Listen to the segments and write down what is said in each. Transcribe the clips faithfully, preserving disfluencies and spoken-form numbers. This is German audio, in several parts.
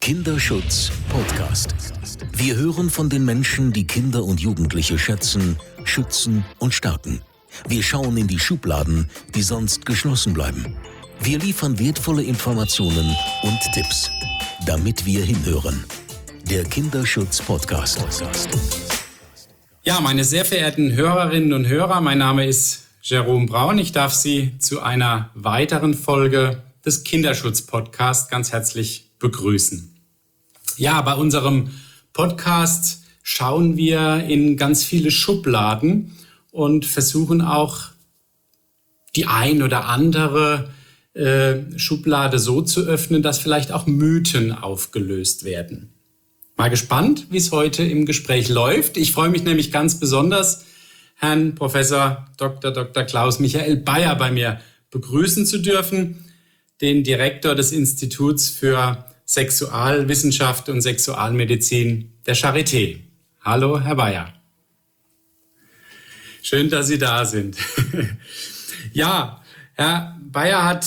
Kinderschutz Podcast. Wir hören von den Menschen, die Kinder und Jugendliche schätzen, schützen und stärken. Wir schauen in die Schubladen, die sonst geschlossen bleiben. Wir liefern wertvolle Informationen und Tipps, damit wir hinhören. Der Kinderschutz Podcast. Ja, meine sehr verehrten Hörerinnen und Hörer, mein Name ist Jerome Braun. Ich darf Sie zu einer weiteren Folge des Kinderschutz Podcast ganz herzlich begrüßen. Ja, bei unserem Podcast schauen wir in ganz viele Schubladen und versuchen auch die ein oder andere äh, Schublade so zu öffnen, dass vielleicht auch Mythen aufgelöst werden. Mal gespannt, wie es heute im Gespräch läuft. Ich freue mich nämlich ganz besonders, Herrn Professor Doktor Doktor Klaus Michael Beyer bei mir begrüßen zu dürfen, den Direktor des Instituts für Sexualwissenschaft und Sexualmedizin der Charité. Hallo, Herr Beyer. Schön, dass Sie da sind. Ja, Herr Beyer hat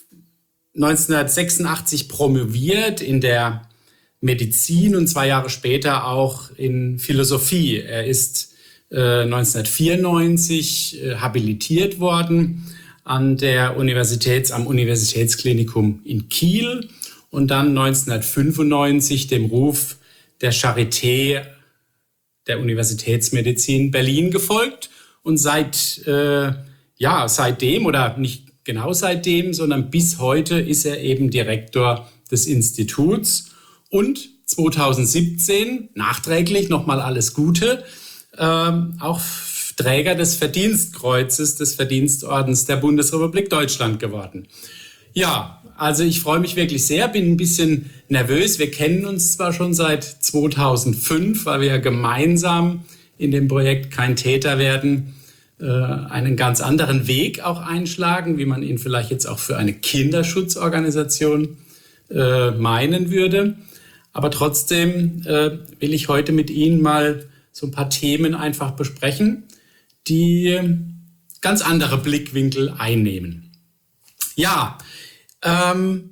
neunzehnhundertsechsundachtzig promoviert in der Medizin und zwei Jahre später auch in Philosophie. Er ist äh, neunzehnhundertvierundneunzig äh, habilitiert worden an der Universitäts, am Universitätsklinikum in Kiel und dann neunzehnhundertfünfundneunzig dem Ruf der Charité der Universitätsmedizin Berlin gefolgt und seit äh, ja seitdem oder nicht genau seitdem, sondern bis heute ist er eben Direktor des Instituts und zweitausendsiebzehn nachträglich nochmal alles Gute äh, auch Träger des Verdienstkreuzes des Verdienstordens der Bundesrepublik Deutschland geworden. Ja, also ich freue mich wirklich sehr, bin ein bisschen nervös. Wir kennen uns zwar schon seit zweitausendfünf, weil wir ja gemeinsam in dem Projekt Kein Täter werden, äh, einen ganz anderen Weg auch einschlagen, wie man ihn vielleicht jetzt auch für eine Kinderschutzorganisation äh, meinen würde. Aber trotzdem äh, will ich heute mit Ihnen mal so ein paar Themen einfach besprechen, die ganz andere Blickwinkel einnehmen. Ja, ähm,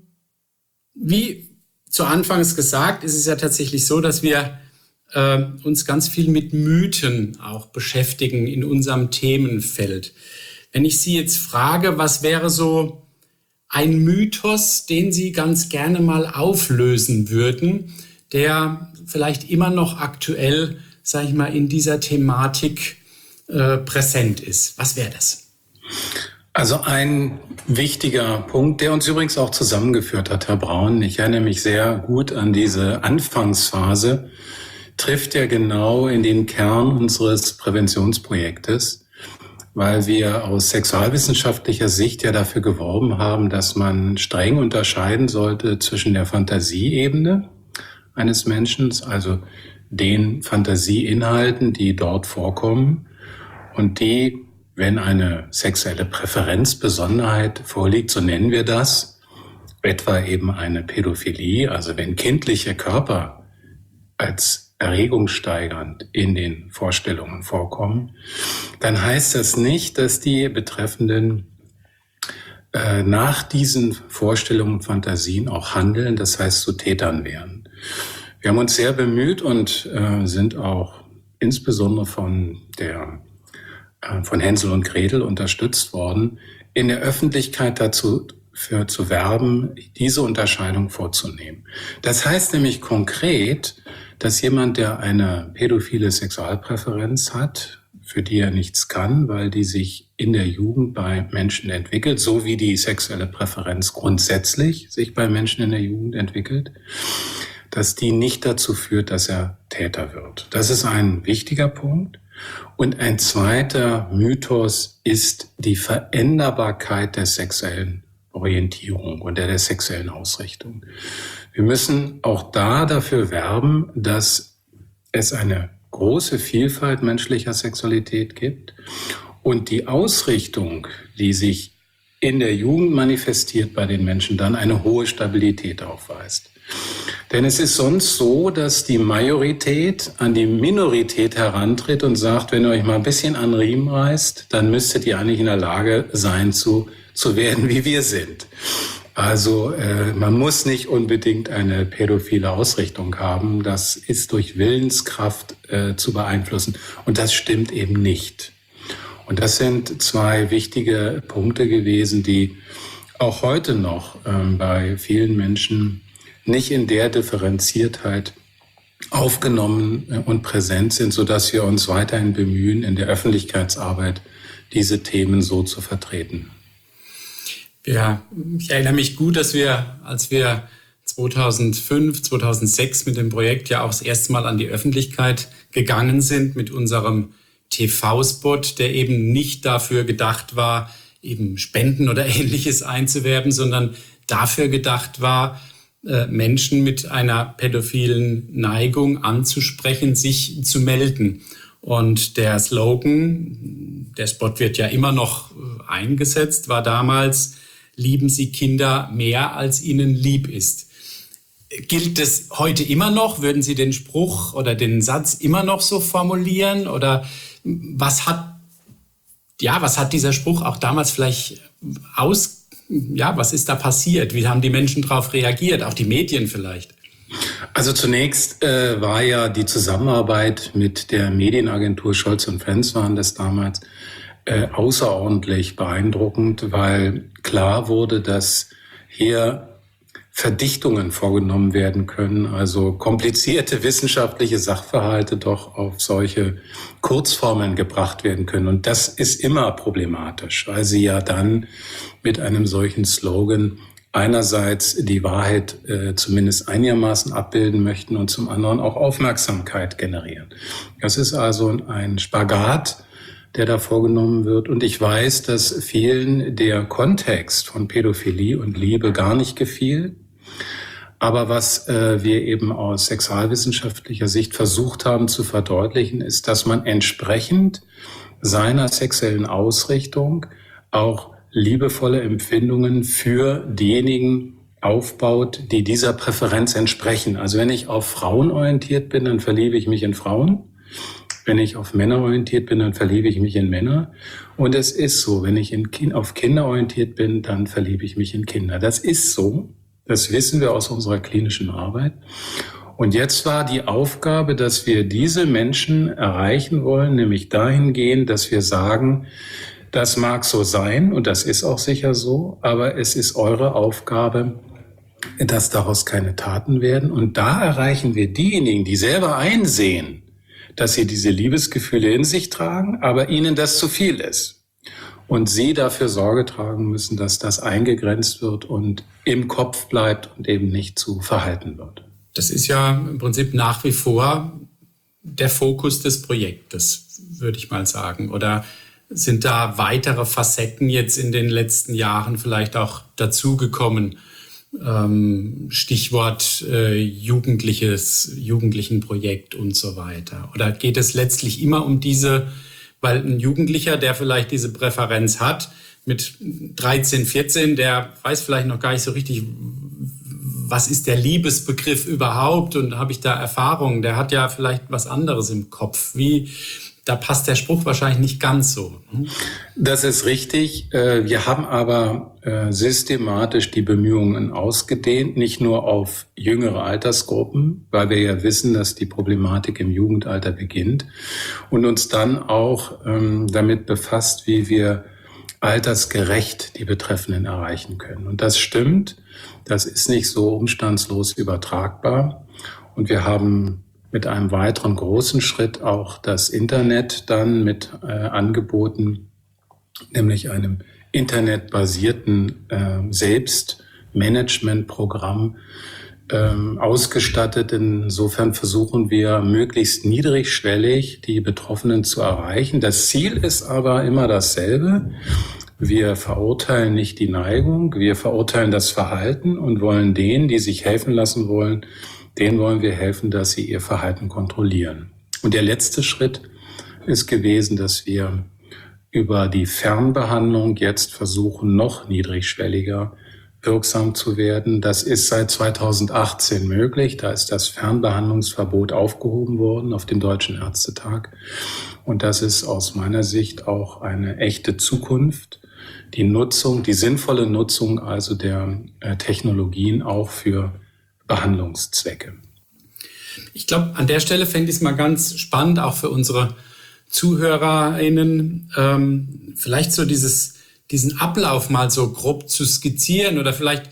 wie zu Anfangs gesagt, ist es ja tatsächlich so, dass wir äh, uns ganz viel mit Mythen auch beschäftigen in unserem Themenfeld. Wenn ich Sie jetzt frage, was wäre so ein Mythos, den Sie ganz gerne mal auflösen würden, der vielleicht immer noch aktuell, sage ich mal, in dieser Thematik äh, präsent ist. Was wäre das? Also ein wichtiger Punkt, der uns übrigens auch zusammengeführt hat, Herr Braun, ich erinnere mich sehr gut an diese Anfangsphase, trifft ja genau in den Kern unseres Präventionsprojektes, weil wir aus sexualwissenschaftlicher Sicht ja dafür geworben haben, dass man streng unterscheiden sollte zwischen der Fantasieebene eines Menschen, also den Fantasieinhalten, die dort vorkommen und die, wenn eine sexuelle Präferenzbesonderheit vorliegt, so nennen wir das, etwa eben eine Pädophilie, also wenn kindliche Körper als erregungssteigernd in den Vorstellungen vorkommen, dann heißt das nicht, dass die Betreffenden äh, nach diesen Vorstellungen und Fantasien auch handeln, das heißt zu Tätern werden. Wir haben uns sehr bemüht und äh, sind auch insbesondere von der äh, von Hänsel und Gretel unterstützt worden, in der Öffentlichkeit dazu für zu werben, diese Unterscheidung vorzunehmen. Das heißt nämlich konkret, dass jemand, der eine pädophile Sexualpräferenz hat, für die er nichts kann, weil die sich in der Jugend bei Menschen entwickelt, so wie die sexuelle Präferenz grundsätzlich sich bei Menschen in der Jugend entwickelt, dass die nicht dazu führt, dass er Täter wird. Das ist ein wichtiger Punkt. Und ein zweiter Mythos ist die Veränderbarkeit der sexuellen Orientierung und der, der sexuellen Ausrichtung. Wir müssen auch da dafür werben, dass es eine große Vielfalt menschlicher Sexualität gibt und die Ausrichtung, die sich in der Jugend manifestiert bei den Menschen, dann eine hohe Stabilität aufweist. Denn es ist sonst so, dass die Majorität an die Minorität herantritt und sagt, wenn ihr euch mal ein bisschen an den Riemen reißt, dann müsstet ihr eigentlich in der Lage sein, zu, zu werden, wie wir sind. Also äh, man muss nicht unbedingt eine pädophile Ausrichtung haben. Das ist durch Willenskraft äh, zu beeinflussen. Und das stimmt eben nicht. Und das sind zwei wichtige Punkte gewesen, die auch heute noch ähm, bei vielen Menschen nicht in der Differenziertheit aufgenommen und präsent sind, sodass wir uns weiterhin bemühen, in der Öffentlichkeitsarbeit diese Themen so zu vertreten. Ja, ich erinnere mich gut, dass wir, als wir zweitausendfünf, zweitausendsechs mit dem Projekt ja auch das erste Mal an die Öffentlichkeit gegangen sind mit unserem T V-Spot, der eben nicht dafür gedacht war, eben Spenden oder Ähnliches einzuwerben, sondern dafür gedacht war, Menschen mit einer pädophilen Neigung anzusprechen, sich zu melden. Und der Slogan, der Spot wird ja immer noch eingesetzt, war damals: Lieben Sie Kinder mehr, als ihnen lieb ist. Gilt es heute immer noch? Würden Sie den Spruch oder den Satz immer noch so formulieren? Oder was hat, ja, was hat dieser Spruch auch damals vielleicht aus, ja, was ist da passiert? Wie haben die Menschen darauf reagiert? Auch die Medien vielleicht? Also zunächst äh, war ja die Zusammenarbeit mit der Medienagentur Scholz und Friends, waren das damals, äh, außerordentlich beeindruckend, weil klar wurde, dass hier Verdichtungen vorgenommen werden können, also komplizierte wissenschaftliche Sachverhalte doch auf solche Kurzformeln gebracht werden können. Und das ist immer problematisch, weil sie ja dann mit einem solchen Slogan einerseits die Wahrheit äh, zumindest einigermaßen abbilden möchten und zum anderen auch Aufmerksamkeit generieren. Das ist also ein Spagat, der da vorgenommen wird. Und ich weiß, dass vielen der Kontext von Pädophilie und Liebe gar nicht gefiel. Aber was äh, wir eben aus sexualwissenschaftlicher Sicht versucht haben zu verdeutlichen, ist, dass man entsprechend seiner sexuellen Ausrichtung auch liebevolle Empfindungen für diejenigen aufbaut, die dieser Präferenz entsprechen. Also wenn ich auf Frauen orientiert bin, dann verliebe ich mich in Frauen. Wenn ich auf Männer orientiert bin, dann verliebe ich mich in Männer. Und es ist so, wenn ich in kind, auf Kinder orientiert bin, dann verliebe ich mich in Kinder. Das ist so. Das wissen wir aus unserer klinischen Arbeit. Und jetzt war die Aufgabe, dass wir diese Menschen erreichen wollen, nämlich dahingehend, dass wir sagen, das mag so sein und das ist auch sicher so, aber es ist eure Aufgabe, dass daraus keine Taten werden. Und da erreichen wir diejenigen, die selber einsehen, dass sie diese Liebesgefühle in sich tragen, aber ihnen das zu viel ist. Und sie dafür Sorge tragen müssen, dass das eingegrenzt wird und im Kopf bleibt und eben nicht zu Verhalten wird. Das ist ja im Prinzip nach wie vor der Fokus des Projektes, würde ich mal sagen. Oder sind da weitere Facetten jetzt in den letzten Jahren vielleicht auch dazugekommen? Ähm, Stichwort äh, Jugendliches, Jugendlichenprojekt und so weiter. Oder geht es letztlich immer um diese, weil ein Jugendlicher, der vielleicht diese Präferenz hat, mit dreizehn, vierzehn, der weiß vielleicht noch gar nicht so richtig, was ist der Liebesbegriff überhaupt und habe ich da Erfahrungen? Der hat ja vielleicht was anderes im Kopf. Wie, da passt der Spruch wahrscheinlich nicht ganz so. Das ist richtig. Wir haben aber systematisch die Bemühungen ausgedehnt, nicht nur auf jüngere Altersgruppen, weil wir ja wissen, dass die Problematik im Jugendalter beginnt, und uns dann auch damit befasst, wie wir altersgerecht die Betreffenden erreichen können. Und das stimmt, das ist nicht so umstandslos übertragbar. Und wir haben mit einem weiteren großen Schritt auch das Internet dann mit äh, angeboten, nämlich einem internetbasierten äh, Selbstmanagementprogramm ähm, ausgestattet. Insofern versuchen wir möglichst niedrigschwellig die Betroffenen zu erreichen. Das Ziel ist aber immer dasselbe. Wir verurteilen nicht die Neigung, wir verurteilen das Verhalten und wollen denen, die sich helfen lassen wollen, denen wollen wir helfen, dass sie ihr Verhalten kontrollieren. Und der letzte Schritt ist gewesen, dass wir über die Fernbehandlung jetzt versuchen, noch niedrigschwelliger wirksam zu werden. Das ist seit zweitausendachtzehn möglich. Da ist das Fernbehandlungsverbot aufgehoben worden auf dem Deutschen Ärztetag. Und das ist aus meiner Sicht auch eine echte Zukunft, die Nutzung, die sinnvolle Nutzung also der äh, Technologien auch für Behandlungszwecke. Ich glaube, an der Stelle fände ich es mal ganz spannend, auch für unsere ZuhörerInnen, ähm, vielleicht so dieses, diesen Ablauf mal so grob zu skizzieren oder vielleicht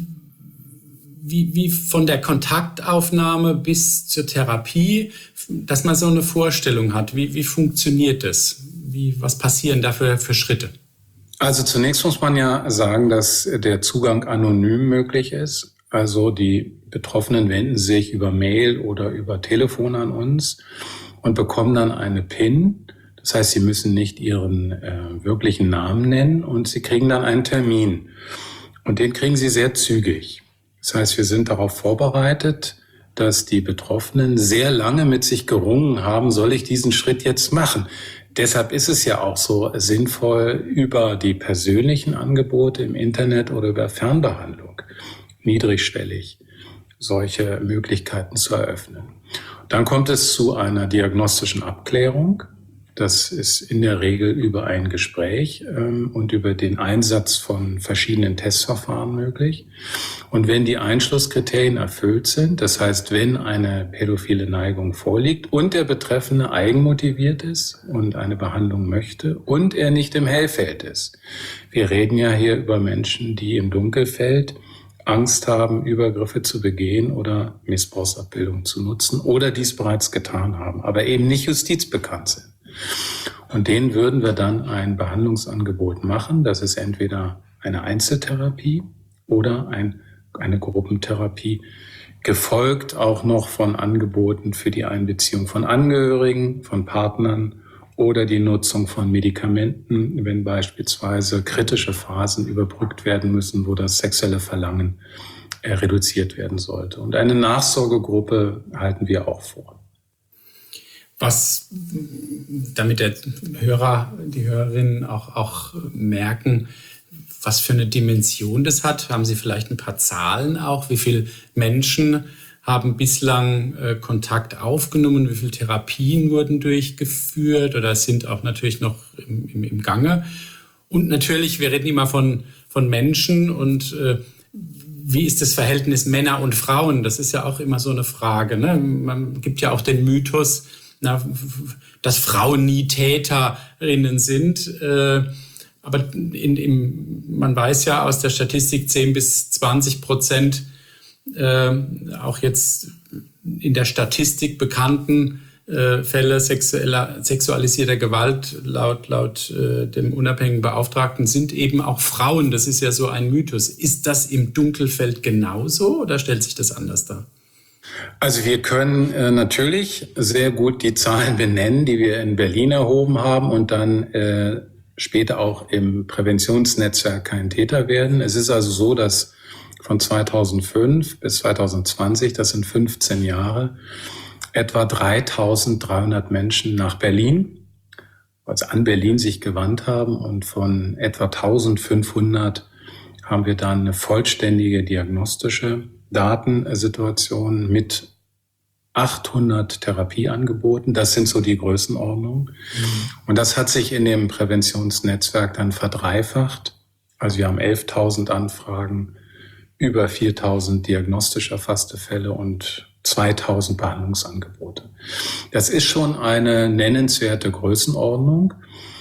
wie, wie von der Kontaktaufnahme bis zur Therapie, dass man so eine Vorstellung hat. Wie, wie funktioniert das? Wie, was passieren da für, für Schritte? Also zunächst muss man ja sagen, dass der Zugang anonym möglich ist. Also die Betroffenen wenden sich über Mail oder über Telefon an uns und bekommen dann eine P I N. Das heißt, sie müssen nicht ihren äh, wirklichen Namen nennen und sie kriegen dann einen Termin. Und den kriegen sie sehr zügig. Das heißt, wir sind darauf vorbereitet, dass die Betroffenen sehr lange mit sich gerungen haben, soll ich diesen Schritt jetzt machen? Deshalb ist es ja auch so sinnvoll, über die persönlichen Angebote im Internet oder über Fernbehandlung niedrigschwellig solche Möglichkeiten zu eröffnen. Dann kommt es zu einer diagnostischen Abklärung. Das ist in der Regel über ein Gespräch ähm, und über den Einsatz von verschiedenen Testverfahren möglich. Und wenn die Einschlusskriterien erfüllt sind, das heißt, wenn eine pädophile Neigung vorliegt und der Betreffende eigenmotiviert ist und eine Behandlung möchte und er nicht im Hellfeld ist. Wir reden ja hier über Menschen, die im Dunkelfeld Angst haben, Übergriffe zu begehen oder Missbrauchsabbildung zu nutzen oder dies bereits getan haben, aber eben nicht justizbekannt sind. Und denen würden wir dann ein Behandlungsangebot machen. Das ist entweder eine Einzeltherapie oder ein, eine Gruppentherapie, gefolgt auch noch von Angeboten für die Einbeziehung von Angehörigen, von Partnern oder die Nutzung von Medikamenten, wenn beispielsweise kritische Phasen überbrückt werden müssen, wo das sexuelle Verlangen äh, reduziert werden sollte. Und eine Nachsorgegruppe halten wir auch vor. Was, damit der Hörer, die Hörerinnen auch, auch merken, was für eine Dimension das hat, haben Sie vielleicht ein paar Zahlen auch? Wie viele Menschen haben bislang äh, Kontakt aufgenommen? Wie viele Therapien wurden durchgeführt oder sind auch natürlich noch im, im, im Gange? Und natürlich, wir reden immer von, von Menschen und äh, wie ist das Verhältnis Männer und Frauen? Das ist ja auch immer so eine Frage, ne? Man gibt ja auch den Mythos, Na, dass Frauen nie Täterinnen sind. Äh, aber in, in, man weiß ja aus der Statistik, zehn bis zwanzig Prozent äh, auch jetzt in der Statistik bekannten äh, Fälle sexueller, sexualisierter Gewalt laut, laut äh, dem unabhängigen Beauftragten sind eben auch Frauen. Das ist ja so ein Mythos. Ist das im Dunkelfeld genauso oder stellt sich das anders dar? Also wir können äh, natürlich sehr gut die Zahlen benennen, die wir in Berlin erhoben haben und dann äh, später auch im Präventionsnetzwerk Kein Täter werden. Es ist also so, dass von zweitausendfünf bis zweitausendzwanzig, das sind fünfzehn Jahre, etwa dreitausenddreihundert Menschen nach Berlin, also an Berlin sich gewandt haben und von etwa eintausendfünfhundert haben wir dann eine vollständige diagnostische Datensituation mit achthundert Therapieangeboten. Das sind so die Größenordnungen. Mhm. Und das hat sich in dem Präventionsnetzwerk dann verdreifacht. Also wir haben elftausend Anfragen, über viertausend diagnostisch erfasste Fälle und zweitausend Behandlungsangebote. Das ist schon eine nennenswerte Größenordnung.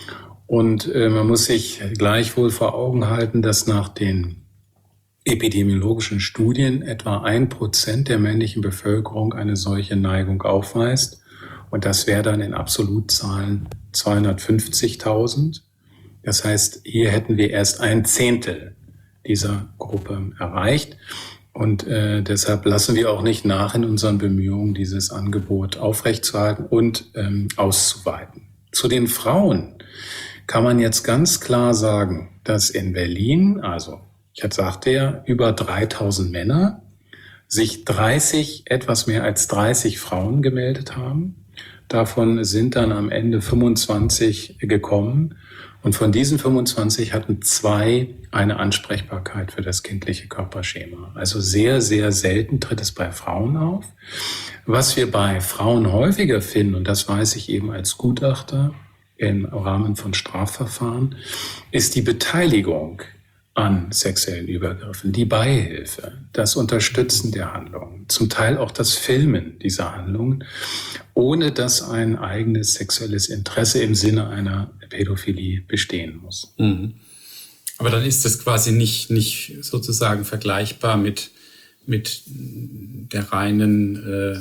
Und äh, man muss sich gleichwohl vor Augen halten, dass nach den epidemiologischen Studien etwa ein Prozent der männlichen Bevölkerung eine solche Neigung aufweist. Und das wäre dann in Absolutzahlen zweihundertfünfzigtausend. Das heißt, hier hätten wir erst ein Zehntel dieser Gruppe erreicht. Und äh, deshalb lassen wir auch nicht nach in unseren Bemühungen, dieses Angebot aufrechtzuerhalten und ähm, auszuweiten. Zu den Frauen kann man jetzt ganz klar sagen, dass in Berlin, also ich sagte ja, über dreitausend Männer, sich dreißig, etwas mehr als dreißig Frauen gemeldet haben. Davon sind dann am Ende fünfundzwanzig gekommen. Und von diesen fünfundzwanzig hatten zwei eine Ansprechbarkeit für das kindliche Körperschema. Also sehr, sehr selten tritt es bei Frauen auf. Was wir bei Frauen häufiger finden, und das weiß ich eben als Gutachter, im Rahmen von Strafverfahren, ist die Beteiligung an sexuellen Übergriffen, die Beihilfe, das Unterstützen der Handlungen, zum Teil auch das Filmen dieser Handlungen, ohne dass ein eigenes sexuelles Interesse im Sinne einer Pädophilie bestehen muss. Mhm. Aber dann ist das quasi nicht, nicht sozusagen vergleichbar mit, mit der reinen äh,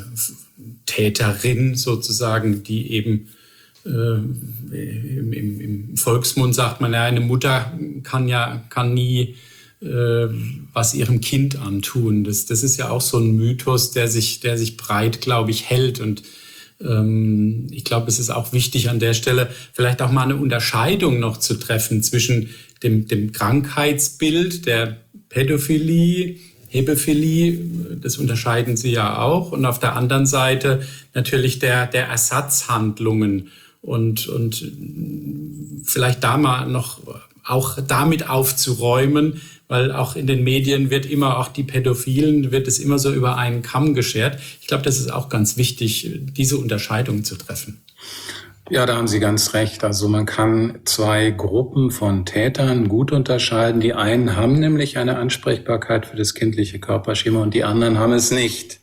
Täterin sozusagen, die eben äh, im, im, im Volksmund sagt man ja, eine Mutter kann ja kann nie äh, was ihrem Kind antun. Das, das ist ja auch so ein Mythos, der sich, der sich breit, glaube ich, hält. Und ähm, ich glaube, es ist auch wichtig an der Stelle vielleicht auch mal eine Unterscheidung noch zu treffen zwischen dem, dem Krankheitsbild der Pädophilie, Hebephilie, das unterscheiden Sie ja auch. Und auf der anderen Seite natürlich der, der Ersatzhandlungen und, und vielleicht da mal noch auch damit aufzuräumen, weil auch in den Medien wird immer auch die Pädophilen, wird es immer so über einen Kamm geschert. Ich glaube, das ist auch ganz wichtig, diese Unterscheidung zu treffen. Ja, da haben Sie ganz recht. Also man kann zwei Gruppen von Tätern gut unterscheiden. Die einen haben nämlich eine Ansprechbarkeit für das kindliche Körperschema und die anderen haben es nicht.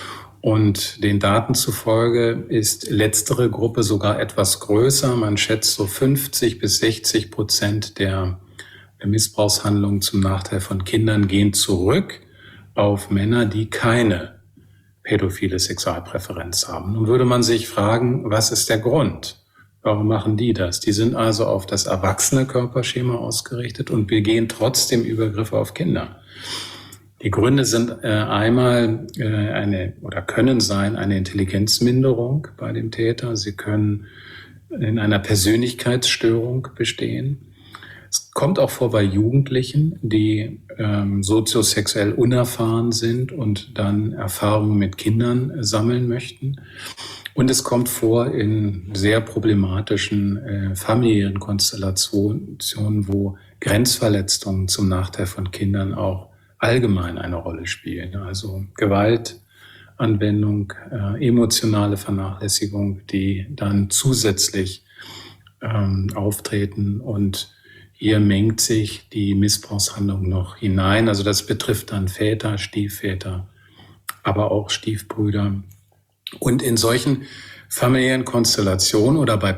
Und den Daten zufolge ist letztere Gruppe sogar etwas größer. Man schätzt so fünfzig bis sechzig Prozent der Missbrauchshandlungen zum Nachteil von Kindern gehen zurück auf Männer, die keine pädophile Sexualpräferenz haben. Nun würde man sich fragen, was ist der Grund? Warum machen die das? Die sind also auf das erwachsene Körperschema ausgerichtet und begehen trotzdem Übergriffe auf Kinder. Die Gründe sind äh, einmal äh, eine oder können sein eine Intelligenzminderung bei dem Täter. Sie können in einer Persönlichkeitsstörung bestehen. Es kommt auch vor bei Jugendlichen, die ähm, soziosexuell unerfahren sind und dann Erfahrungen mit Kindern äh, sammeln möchten. Und es kommt vor in sehr problematischen äh, familiären Konstellationen, wo Grenzverletzungen zum Nachteil von Kindern auch allgemein eine Rolle spielen. Also Gewaltanwendung, äh, emotionale Vernachlässigung, die dann zusätzlich ähm, auftreten, und hier mengt sich die Missbrauchshandlung noch hinein. Also das betrifft dann Väter, Stiefväter, aber auch Stiefbrüder. Und in solchen familiären Konstellationen oder bei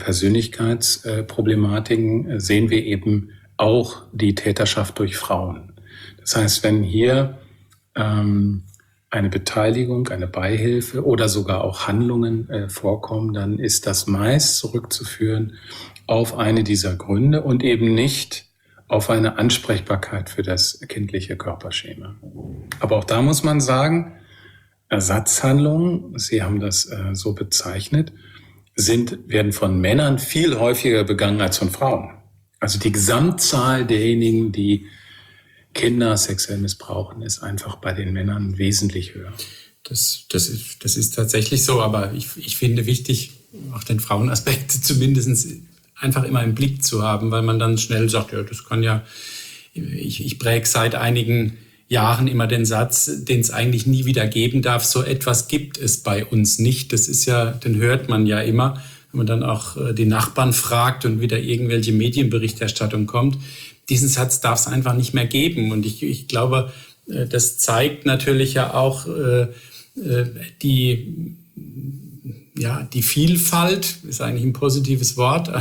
Persönlichkeitsproblematiken sehen wir eben auch die Täterschaft durch Frauen. Das heißt, wenn hier ähm, eine Beteiligung, eine Beihilfe oder sogar auch Handlungen äh, vorkommen, dann ist das meist zurückzuführen auf eine dieser Gründe und eben nicht auf eine Ansprechbarkeit für das kindliche Körperschema. Aber auch da muss man sagen, Ersatzhandlungen, Sie haben das äh, so bezeichnet, sind, werden von Männern viel häufiger begangen als von Frauen. Also die Gesamtzahl derjenigen, die Kinder sexuell missbrauchen, ist einfach bei den Männern wesentlich höher. Das, das, ist, das ist tatsächlich so, aber ich, ich finde wichtig, auch den Frauenaspekt zumindest einfach immer im Blick zu haben, weil man dann schnell sagt, ja, das kann ja, ich, ich präge seit einigen Jahren immer den Satz, den es eigentlich nie wieder geben darf, so etwas gibt es bei uns nicht. Das ist ja, den hört man ja immer, wenn man dann auch die Nachbarn fragt und wieder irgendwelche Medienberichterstattung kommt. Diesen Satz darf es einfach nicht mehr geben. Und ich, ich glaube, das zeigt natürlich ja auch äh, die, ja, die Vielfalt, ist eigentlich ein positives Wort,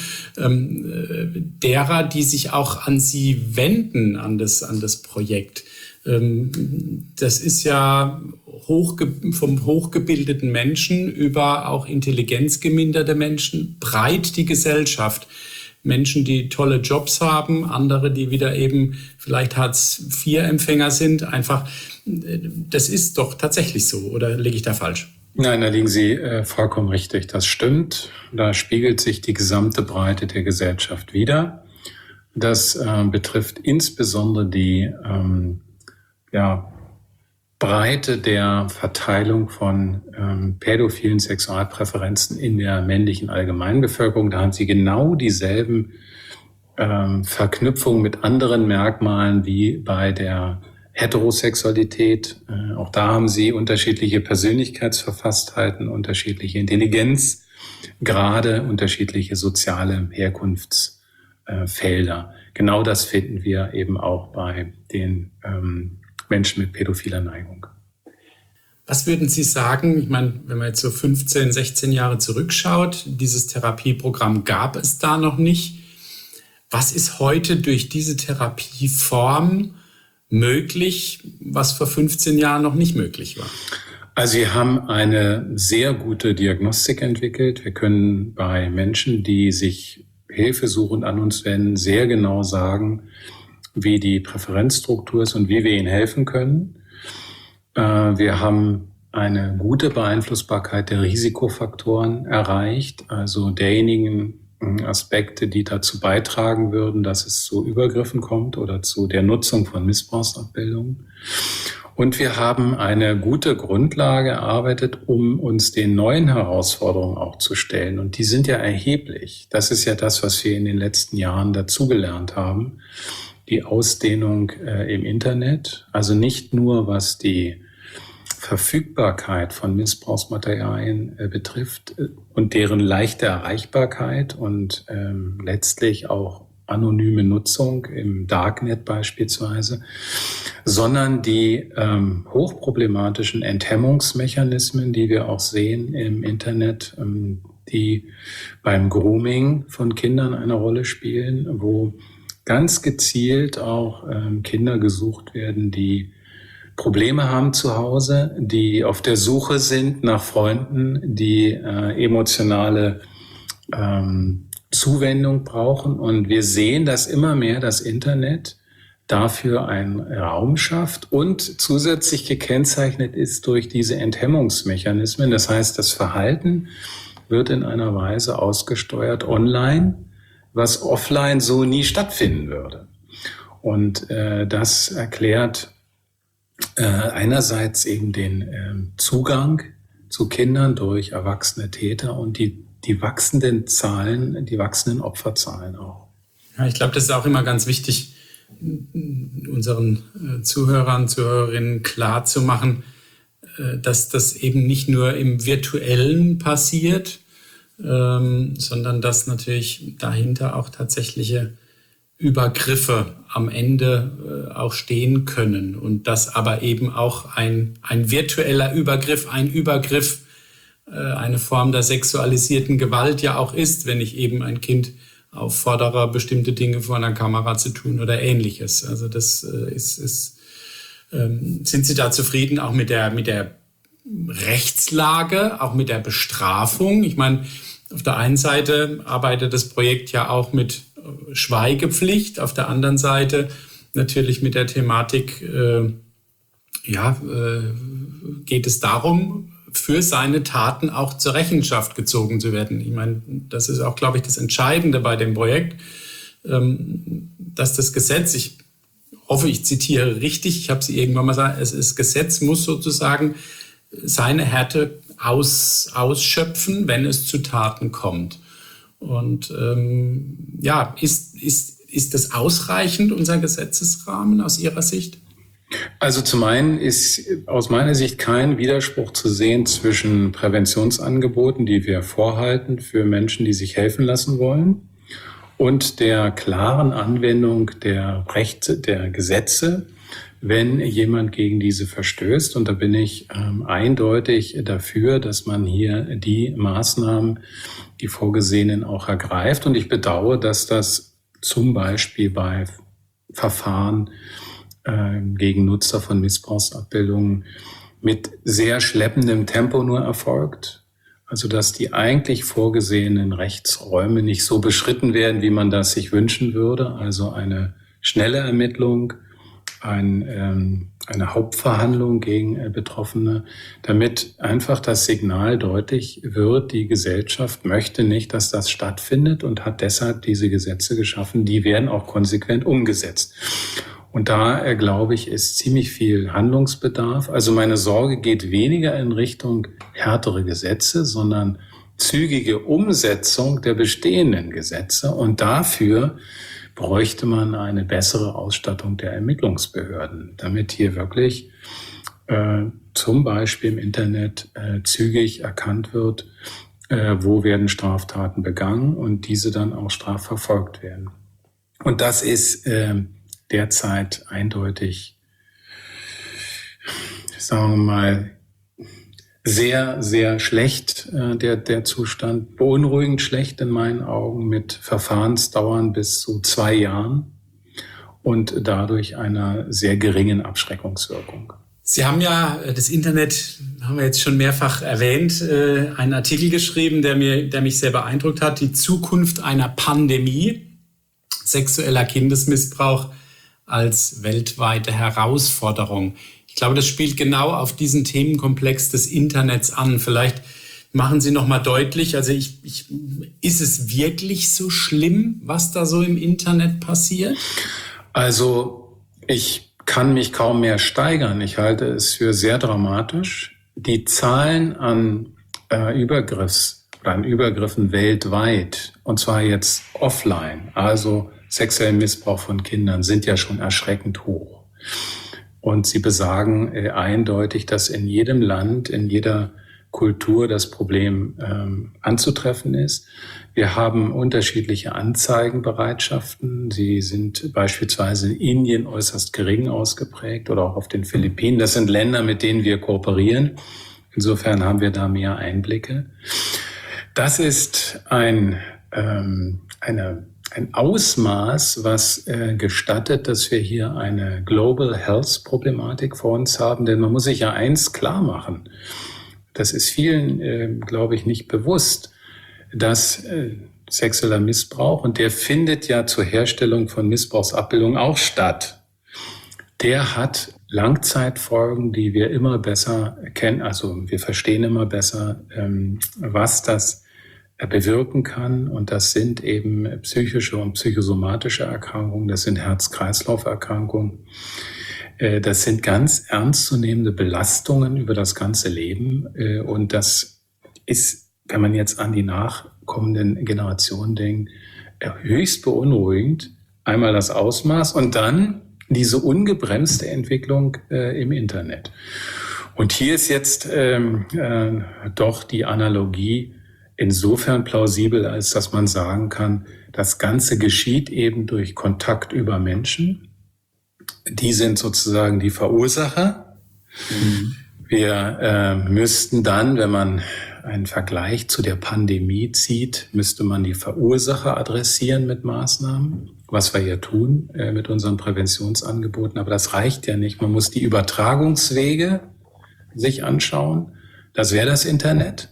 ähm, derer, die sich auch an sie wenden, an das, an das Projekt. Ähm, das ist ja hochge- vom hochgebildeten Menschen über auch intelligenzgeminderte Menschen, breit die Gesellschaft. Menschen, die tolle Jobs haben, andere, die wieder eben vielleicht Hartz vier Empfänger sind. Einfach, das ist doch tatsächlich so, oder liege ich da falsch? Nein, da liegen Sie äh, vollkommen richtig. Das stimmt. Da spiegelt sich die gesamte Breite der Gesellschaft wider. Das äh, betrifft insbesondere die ähm, ja, Breite der Verteilung von ähm, pädophilen Sexualpräferenzen in der männlichen Allgemeinbevölkerung. Da haben Sie genau dieselben ähm, Verknüpfungen mit anderen Merkmalen wie bei der Heterosexualität. Äh, auch da haben Sie unterschiedliche Persönlichkeitsverfasstheiten, unterschiedliche Intelligenz, Grade, unterschiedliche soziale Herkunftsfelder. Genau das finden wir eben auch bei den ähm, Menschen mit pädophiler Neigung. Was würden Sie sagen, ich meine, wenn man jetzt so fünfzehn, sechzehn Jahre zurückschaut, dieses Therapieprogramm gab es da noch nicht. Was ist heute durch diese Therapieform möglich, was vor fünfzehn Jahren noch nicht möglich war? Also wir haben eine sehr gute Diagnostik entwickelt. Wir können bei Menschen, die sich hilfesuchend an uns wenden, sehr genau sagen, wie die Präferenzstruktur ist und wie wir ihnen helfen können. Wir haben eine gute Beeinflussbarkeit der Risikofaktoren erreicht, also derjenigen Aspekte, die dazu beitragen würden, dass es zu Übergriffen kommt oder zu der Nutzung von Missbrauchsabbildungen. Und wir haben eine gute Grundlage erarbeitet, um uns den neuen Herausforderungen auch zu stellen. Und die sind ja erheblich. Das ist ja das, was wir in den letzten Jahren dazugelernt haben. Die Ausdehnung äh, im Internet, also nicht nur was die Verfügbarkeit von Missbrauchsmaterialien äh, betrifft äh, und deren leichte Erreichbarkeit und ähm, letztlich auch anonyme Nutzung im Darknet beispielsweise, sondern die ähm, hochproblematischen Enthemmungsmechanismen, die wir auch sehen im Internet, ähm, die beim Grooming von Kindern eine Rolle spielen, wo ganz gezielt auch ähm, Kinder gesucht werden, die Probleme haben zu Hause, die auf der Suche sind nach Freunden, die äh, emotionale ähm, Zuwendung brauchen. Und wir sehen, dass immer mehr das Internet dafür einen Raum schafft und zusätzlich gekennzeichnet ist durch diese Enthemmungsmechanismen. Das heißt, das Verhalten wird in einer Weise ausgesteuert online, was offline so nie stattfinden würde. Und äh, das erklärt äh, einerseits eben den äh, Zugang zu Kindern durch erwachsene Täter und die die wachsenden Zahlen, die wachsenden Opferzahlen auch. Ja, ich glaube, das ist auch immer ganz wichtig, unseren äh, Zuhörern, Zuhörerinnen klar zu machen, äh, dass das eben nicht nur im Virtuellen passiert, ähm, sondern dass natürlich dahinter auch tatsächliche Übergriffe am Ende äh, auch stehen können und dass aber eben auch ein, ein virtueller Übergriff, ein Übergriff eine Form der sexualisierten Gewalt ja auch ist, wenn ich eben ein Kind auffordere, bestimmte Dinge vor einer Kamera zu tun oder Ähnliches. Also das ist, ist ähm, sind Sie da zufrieden auch mit der, mit der Rechtslage, auch mit der Bestrafung? Ich meine, auf der einen Seite arbeitet das Projekt ja auch mit Schweigepflicht, auf der anderen Seite natürlich mit der Thematik, äh, ja, äh, geht es darum, für seine Taten auch zur Rechenschaft gezogen zu werden. Ich meine, das ist auch, glaube ich, das Entscheidende bei dem Projekt, dass das Gesetz, ich hoffe, ich zitiere richtig, ich habe Sie irgendwann mal gesagt, es ist, Gesetz muss sozusagen seine Härte aus, ausschöpfen, wenn es zu Taten kommt. Und ähm, ja, ist, ist, ist das ausreichend, unser Gesetzesrahmen aus Ihrer Sicht? Also zum einen ist aus meiner Sicht kein Widerspruch zu sehen zwischen Präventionsangeboten, die wir vorhalten für Menschen, die sich helfen lassen wollen, und der klaren Anwendung der Rechte, der Gesetze, wenn jemand gegen diese verstößt. Und da bin ich ähm, eindeutig dafür, dass man hier die Maßnahmen, die vorgesehenen, auch ergreift. Und ich bedauere, dass das zum Beispiel bei Verfahren gegen Nutzer von Missbrauchsabbildungen mit sehr schleppendem Tempo nur erfolgt. Also dass die eigentlich vorgesehenen Rechtsräume nicht so beschritten werden, wie man das sich wünschen würde. Also eine schnelle Ermittlung, ein, ähm, eine Hauptverhandlung gegen äh, Betroffene, damit einfach das Signal deutlich wird, die Gesellschaft möchte nicht, dass das stattfindet und hat deshalb diese Gesetze geschaffen. Die werden auch konsequent umgesetzt. Und da, äh, glaube ich, ist ziemlich viel Handlungsbedarf. Also meine Sorge geht weniger in Richtung härtere Gesetze, sondern zügige Umsetzung der bestehenden Gesetze. Und dafür bräuchte man eine bessere Ausstattung der Ermittlungsbehörden, damit hier wirklich äh, zum Beispiel im Internet äh, zügig erkannt wird, äh, wo werden Straftaten begangen und diese dann auch strafverfolgt werden. Und das ist äh, derzeit eindeutig, sagen wir mal, sehr, sehr schlecht, äh, der, der Zustand, beunruhigend schlecht in meinen Augen, mit Verfahrensdauern bis zu zwei Jahren und dadurch einer sehr geringen Abschreckungswirkung. Sie haben ja das Internet, haben wir jetzt schon mehrfach erwähnt, äh, einen Artikel geschrieben, der mir, der mich sehr beeindruckt hat, die Zukunft einer Pandemie, sexueller Kindesmissbrauch als weltweite Herausforderung. Ich glaube, das spielt genau auf diesen Themenkomplex des Internets an. Vielleicht machen Sie noch mal deutlich, also ich, ich, ist es wirklich so schlimm, was da so im Internet passiert? Also ich kann mich kaum mehr steigern. Ich halte es für sehr dramatisch. Die Zahlen an äh, Übergriffs oder an Übergriffen weltweit, und zwar jetzt offline, also sexuellen Missbrauch von Kindern, sind ja schon erschreckend hoch. Und sie besagen äh, eindeutig, dass in jedem Land, in jeder Kultur das Problem ähm, anzutreffen ist. Wir haben unterschiedliche Anzeigenbereitschaften. Sie sind beispielsweise in Indien äußerst gering ausgeprägt oder auch auf den Philippinen. Das sind Länder, mit denen wir kooperieren. Insofern haben wir da mehr Einblicke. Das ist ein, ähm, eine Ein Ausmaß, was äh, gestattet, dass wir hier eine Global Health Problematik vor uns haben. Denn man muss sich ja eins klar machen. Das ist vielen, äh, glaube ich, nicht bewusst, dass äh, sexueller Missbrauch, und der findet ja zur Herstellung von Missbrauchsabbildungen auch statt, der hat Langzeitfolgen, die wir immer besser kennen. Also wir verstehen immer besser, ähm, was das bewirken kann. Und das sind eben psychische und psychosomatische Erkrankungen, das sind Herz-Kreislauf-Erkrankungen. Das sind ganz ernstzunehmende Belastungen über das ganze Leben. Und das ist, wenn man jetzt an die nachkommenden Generationen denkt, höchst beunruhigend. Einmal das Ausmaß und dann diese ungebremste Entwicklung im Internet. Und hier ist jetzt ähm, äh, doch die Analogie insofern plausibel, als dass man sagen kann, das Ganze geschieht eben durch Kontakt über Menschen. Die sind sozusagen die Verursacher. Mhm. Wir äh, müssten dann, wenn man einen Vergleich zu der Pandemie zieht, müsste man die Verursacher adressieren mit Maßnahmen, was wir ja tun äh, mit unseren Präventionsangeboten. Aber das reicht ja nicht. Man muss die Übertragungswege sich anschauen. Das wäre das Internet.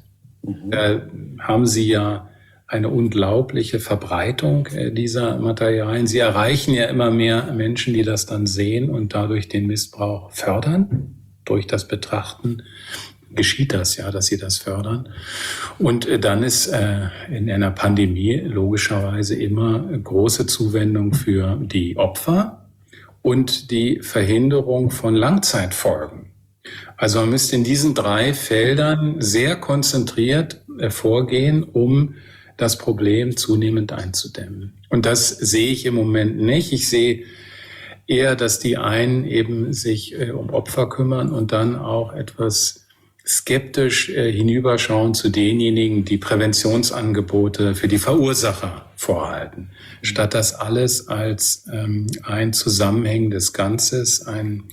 Da haben Sie ja eine unglaubliche Verbreitung dieser Materialien. Sie erreichen ja immer mehr Menschen, die das dann sehen und dadurch den Missbrauch fördern. Durch das Betrachten geschieht das ja, dass sie das fördern. Und dann ist in einer Pandemie logischerweise immer große Zuwendung für die Opfer und die Verhinderung von Langzeitfolgen. Also man müsste in diesen drei Feldern sehr konzentriert vorgehen, um das Problem zunehmend einzudämmen. Und das sehe ich im Moment nicht. Ich sehe eher, dass die einen eben sich äh, um Opfer kümmern und dann auch etwas skeptisch äh, hinüberschauen zu denjenigen, die Präventionsangebote für die Verursacher vorhalten. Mhm. Statt das alles als ähm, ein zusammenhängendes Ganzes, ein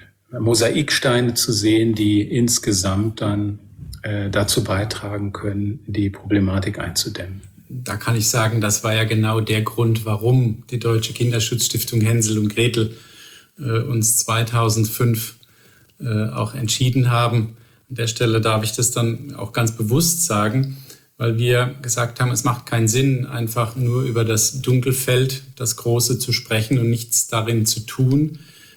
Mosaiksteine zu sehen, die insgesamt dann äh, dazu beitragen können, die Problematik einzudämmen. Da kann ich sagen, das war ja genau der Grund, warum die Deutsche Kinderschutzstiftung Hänsel und Gretel äh, uns zweitausendfünf äh, auch entschieden haben. An der Stelle darf ich das dann auch ganz bewusst sagen, weil wir gesagt haben, es macht keinen Sinn, einfach nur über das Dunkelfeld, das Große zu sprechen und nichts darin zu tun.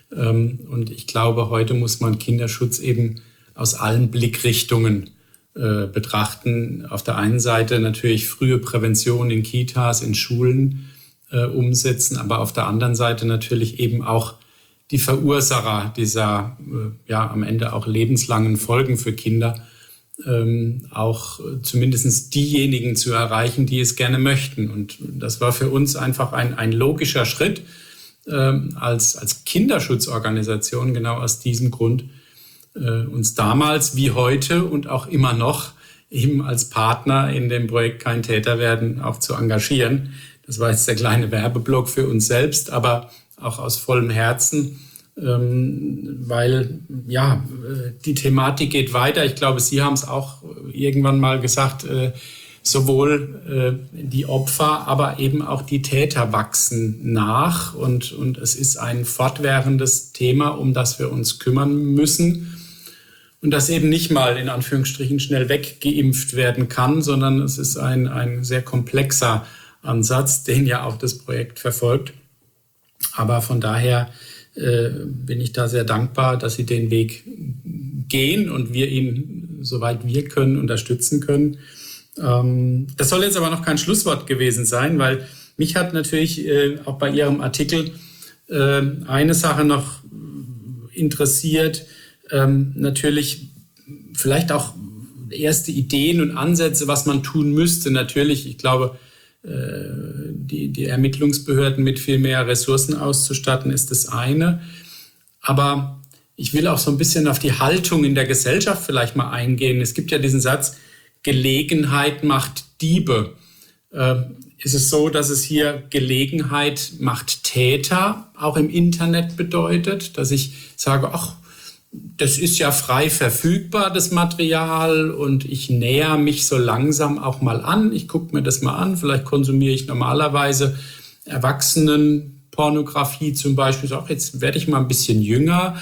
Und ich glaube, heute muss man Kinderschutz eben aus allen Blickrichtungen äh, betrachten. Auf der einen Seite natürlich frühe Prävention in Kitas, in Schulen äh, umsetzen, aber auf der anderen Seite natürlich eben auch die Verursacher dieser äh, ja am Ende auch lebenslangen Folgen für Kinder, ähm, auch äh, zumindest diejenigen zu erreichen, die es gerne möchten. Und das war für uns einfach ein, ein logischer Schritt, Ähm, als, als Kinderschutzorganisation, genau aus diesem Grund, äh, uns damals wie heute und auch immer noch ihm als Partner in dem Projekt Kein Täter werden auch zu engagieren. Das war jetzt der kleine Werbeblock für uns selbst, aber auch aus vollem Herzen, ähm, weil ja, die Thematik geht weiter. Ich glaube, Sie haben es auch irgendwann mal gesagt, äh, sowohl äh, die Opfer, aber eben auch die Täter wachsen nach und, und es ist ein fortwährendes Thema, um das wir uns kümmern müssen und das eben nicht mal in Anführungsstrichen schnell weggeimpft werden kann, sondern es ist ein, ein sehr komplexer Ansatz, den ja auch das Projekt verfolgt. Aber von daher äh, bin ich da sehr dankbar, dass Sie den Weg gehen und wir ihn, soweit wir können, unterstützen können. Das soll jetzt aber noch kein Schlusswort gewesen sein, weil mich hat natürlich äh, auch bei Ihrem Artikel äh, eine Sache noch interessiert. Ähm, natürlich vielleicht auch erste Ideen und Ansätze, was man tun müsste. Natürlich, ich glaube, äh, die, die Ermittlungsbehörden mit viel mehr Ressourcen auszustatten, ist das eine. Aber ich will auch so ein bisschen auf die Haltung in der Gesellschaft vielleicht mal eingehen. Es gibt ja diesen Satz, Gelegenheit macht Diebe. Äh, ist es so, dass es hier Gelegenheit macht Täter auch im Internet bedeutet, dass ich sage, ach, das ist ja frei verfügbar, das Material, und ich näher mich so langsam auch mal an. Ich gucke mir das mal an. Vielleicht konsumiere ich normalerweise Erwachsenenpornografie zum Beispiel. So, ach, jetzt werde ich mal ein bisschen jünger.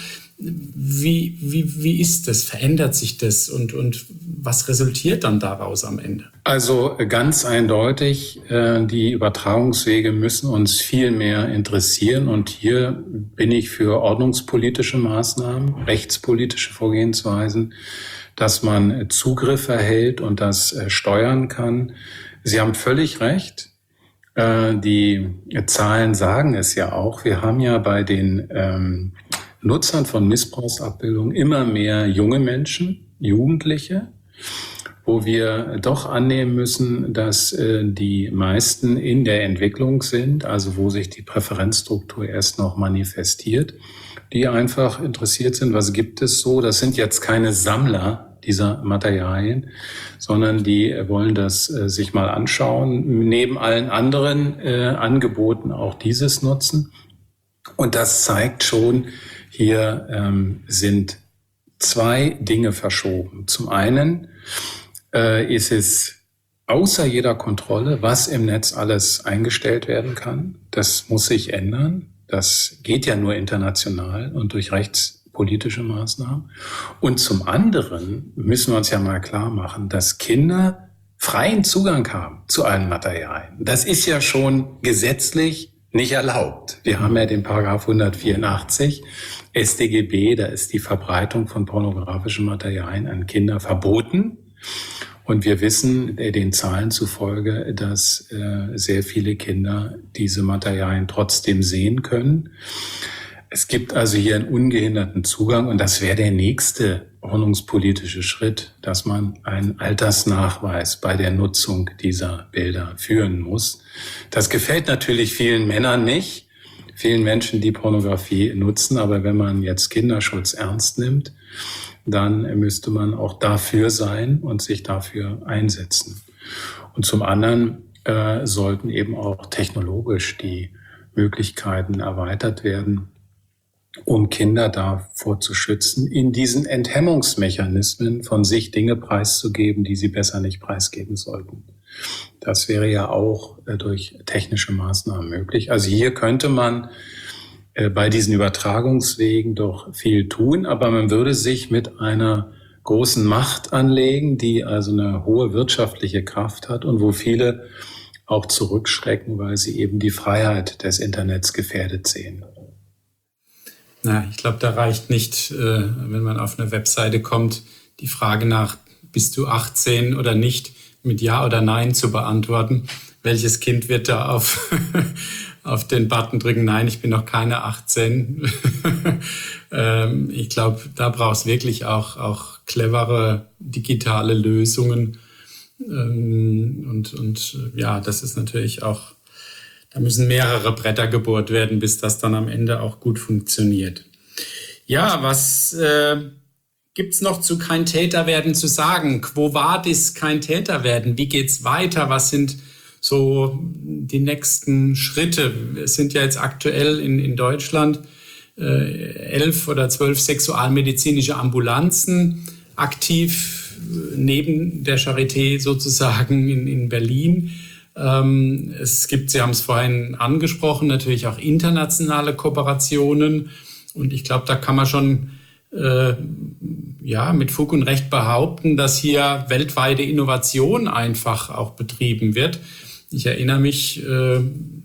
Wie, wie, wie ist das? Verändert sich das? Und, und was resultiert dann daraus am Ende? Also ganz eindeutig, äh, die Übertragungswege müssen uns viel mehr interessieren. Und hier bin ich für ordnungspolitische Maßnahmen, rechtspolitische Vorgehensweisen, dass man Zugriff erhält und das äh, steuern kann. Sie haben völlig recht. Äh, die Zahlen sagen es ja auch. Wir haben ja bei den ähm, Nutzern von Missbrauchsabbildungen immer mehr junge Menschen, Jugendliche, wo wir doch annehmen müssen, dass äh, die meisten in der Entwicklung sind, also wo sich die Präferenzstruktur erst noch manifestiert, die einfach interessiert sind, was gibt es so. Das sind jetzt keine Sammler dieser Materialien, sondern die wollen das äh, sich mal anschauen, neben allen anderen äh, Angeboten auch dieses nutzen. Und das zeigt schon, hier ähm, sind zwei Dinge verschoben. Zum einen äh, ist es außer jeder Kontrolle, was im Netz alles eingestellt werden kann. Das muss sich ändern. Das geht ja nur international und durch rechtspolitische Maßnahmen. Und zum anderen müssen wir uns ja mal klar machen, dass Kinder freien Zugang haben zu allen Materialien. Das ist ja schon gesetzlich nicht erlaubt. Wir haben ja den Paragraph hundertvierundachtzig S t G B, da ist die Verbreitung von pornografischen Materialien an Kinder verboten. Und wir wissen den Zahlen zufolge, dass äh, sehr viele Kinder diese Materialien trotzdem sehen können. Es gibt also hier einen ungehinderten Zugang und das wäre der nächste ordnungspolitische Schritt, dass man einen Altersnachweis bei der Nutzung dieser Bilder führen muss. Das gefällt natürlich vielen Männern nicht, vielen Menschen, die Pornografie nutzen, aber wenn man jetzt Kinderschutz ernst nimmt, dann müsste man auch dafür sein und sich dafür einsetzen. Und zum anderen äh, sollten eben auch technologisch die Möglichkeiten erweitert werden, um Kinder davor zu schützen, in diesen Enthemmungsmechanismen von sich Dinge preiszugeben, die sie besser nicht preisgeben sollten. Das wäre ja auch äh, durch technische Maßnahmen möglich. Also hier könnte man äh, bei diesen Übertragungswegen doch viel tun, aber man würde sich mit einer großen Macht anlegen, die also eine hohe wirtschaftliche Kraft hat und wo viele auch zurückschrecken, weil sie eben die Freiheit des Internets gefährdet sehen. Na, ich glaube, da reicht nicht, äh, wenn man auf eine Webseite kommt, die Frage nach, bist du achtzehn oder nicht, mit Ja oder Nein zu beantworten. Welches Kind wird da auf, auf den Button drücken? Nein, ich bin noch keine achtzehn. ähm, ich glaube, da brauchst wirklich auch, auch clevere digitale Lösungen. Ähm, und, und ja, das ist natürlich auch, da müssen mehrere Bretter gebohrt werden, bis das dann am Ende auch gut funktioniert. Ja, was äh, gibt's noch zu kein Täter werden zu sagen? Quo vadis kein Täter werden? Wie geht's weiter? Was sind so die nächsten Schritte? Es sind ja jetzt aktuell in, in Deutschland äh, elf oder zwölf sexualmedizinische Ambulanzen aktiv, neben der Charité sozusagen in, in Berlin. Ähm, es gibt, Sie haben es vorhin angesprochen, natürlich auch internationale Kooperationen. Und ich glaube, da kann man schon äh, ja, mit Fug und Recht behaupten, dass hier weltweite Innovation einfach auch betrieben wird. Ich erinnere mich, äh,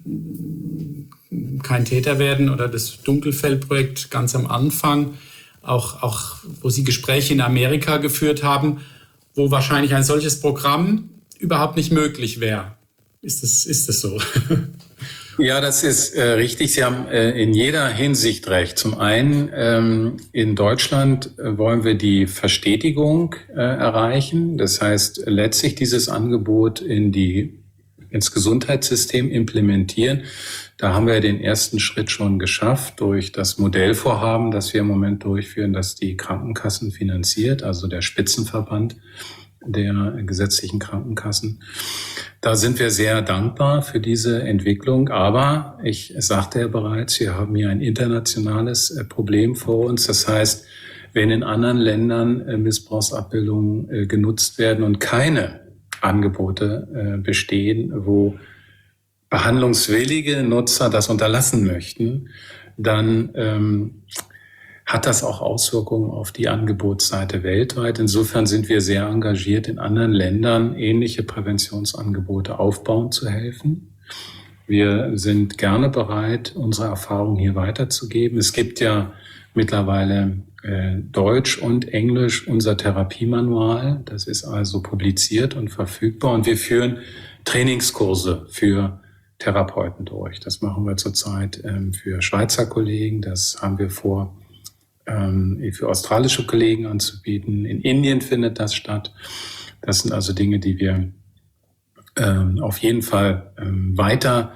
kein Täter werden oder das Dunkelfeld-Projekt ganz am Anfang, auch, auch wo Sie Gespräche in Amerika geführt haben, wo wahrscheinlich ein solches Programm überhaupt nicht möglich wäre. Ist das, ist das so? Ja, das ist äh, richtig. Sie haben äh, in jeder Hinsicht recht. Zum einen, ähm, in Deutschland äh, wollen wir die Verstetigung äh, erreichen. Das heißt, letztlich dieses Angebot in die, ins Gesundheitssystem implementieren. Da haben wir den ersten Schritt schon geschafft durch das Modellvorhaben, das wir im Moment durchführen, das die Krankenkassen finanziert, also der Spitzenverband der gesetzlichen Krankenkassen. Da sind wir sehr dankbar für diese Entwicklung. Aber ich sagte ja bereits, wir haben hier ein internationales Problem vor uns. Das heißt, wenn in anderen Ländern Missbrauchsabbildungen genutzt werden und keine Angebote bestehen, wo behandlungswillige Nutzer das unterlassen möchten, dann ähm, hat das auch Auswirkungen auf die Angebotsseite weltweit. Insofern sind wir sehr engagiert, in anderen Ländern ähnliche Präventionsangebote aufbauen zu helfen. Wir sind gerne bereit, unsere Erfahrungen hier weiterzugeben. Es gibt ja mittlerweile äh, Deutsch und Englisch unser Therapiemanual. Das ist also publiziert und verfügbar. Und wir führen Trainingskurse für Therapeuten durch. Das machen wir zurzeit ähm, für Schweizer Kollegen. Das haben wir vor, ähm, für australische Kollegen anzubieten. In Indien findet das statt. Das sind also Dinge, die wir ähm, auf jeden Fall ähm, weiter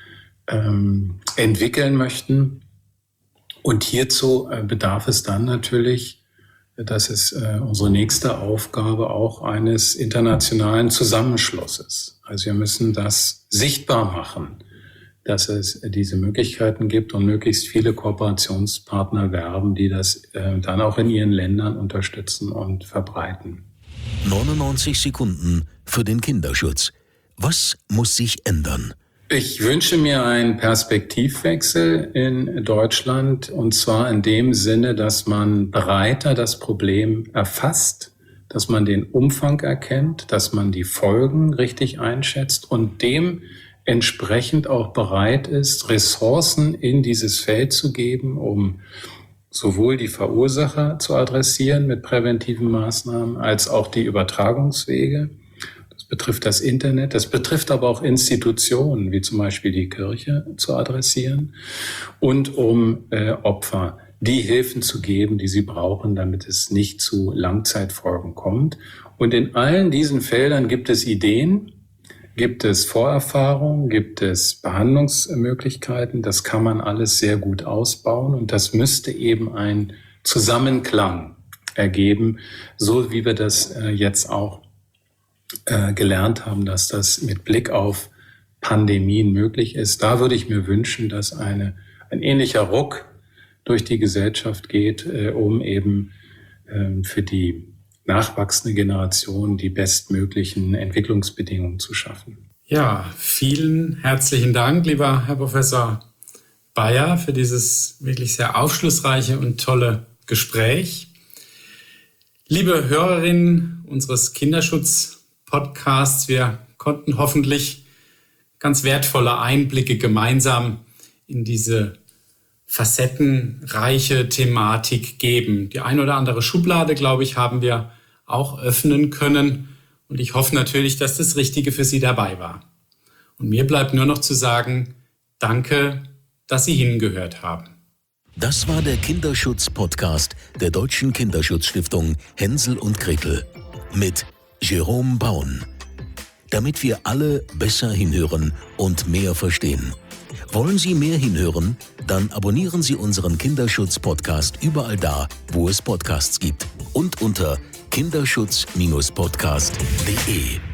ähm, entwickeln möchten. Und hierzu äh, bedarf es dann natürlich, das ist äh, unsere nächste Aufgabe, auch eines internationalen Zusammenschlusses. Also wir müssen das sichtbar machen, dass es diese Möglichkeiten gibt und möglichst viele Kooperationspartner werben, die das äh, dann auch in ihren Ländern unterstützen und verbreiten. neunundneunzig Sekunden für den Kinderschutz. Was muss sich ändern? Ich wünsche mir einen Perspektivwechsel in Deutschland, und zwar in dem Sinne, dass man breiter das Problem erfasst, dass man den Umfang erkennt, dass man die Folgen richtig einschätzt und dementsprechend auch bereit ist, Ressourcen in dieses Feld zu geben, um sowohl die Verursacher zu adressieren mit präventiven Maßnahmen, als auch die Übertragungswege. Das betrifft das Internet, das betrifft aber auch Institutionen, wie zum Beispiel die Kirche, zu adressieren und um äh, Opfer die Hilfen zu geben, die sie brauchen, damit es nicht zu Langzeitfolgen kommt. Und in allen diesen Feldern gibt es Ideen, gibt es Vorerfahrungen, gibt es Behandlungsmöglichkeiten. Das kann man alles sehr gut ausbauen und das müsste eben ein Zusammenklang ergeben, so wie wir das äh, jetzt auch äh, gelernt haben, dass das mit Blick auf Pandemien möglich ist. Da würde ich mir wünschen, dass eine, ein ähnlicher Ruck durch die Gesellschaft geht, äh, um eben äh, für die nachwachsende Generation die bestmöglichen Entwicklungsbedingungen zu schaffen. Ja, vielen herzlichen Dank, lieber Herr Professor Bayer, für dieses wirklich sehr aufschlussreiche und tolle Gespräch. Liebe Hörerinnen unseres Kinderschutz-Podcasts, wir konnten hoffentlich ganz wertvolle Einblicke gemeinsam in diese facettenreiche Thematik geben. Die ein oder andere Schublade, glaube ich, haben wir auch öffnen können. Und ich hoffe natürlich, dass das Richtige für Sie dabei war. Und mir bleibt nur noch zu sagen, danke, dass Sie hingehört haben. Das war der Kinderschutz-Podcast der Deutschen Kinderschutzstiftung Hänsel und Gretel mit Jerome Baun. Damit wir alle besser hinhören und mehr verstehen. Wollen Sie mehr hinhören? Dann abonnieren Sie unseren Kinderschutz-Podcast überall da, wo es Podcasts gibt und unter kinderschutz Bindestrich podcast punkt de.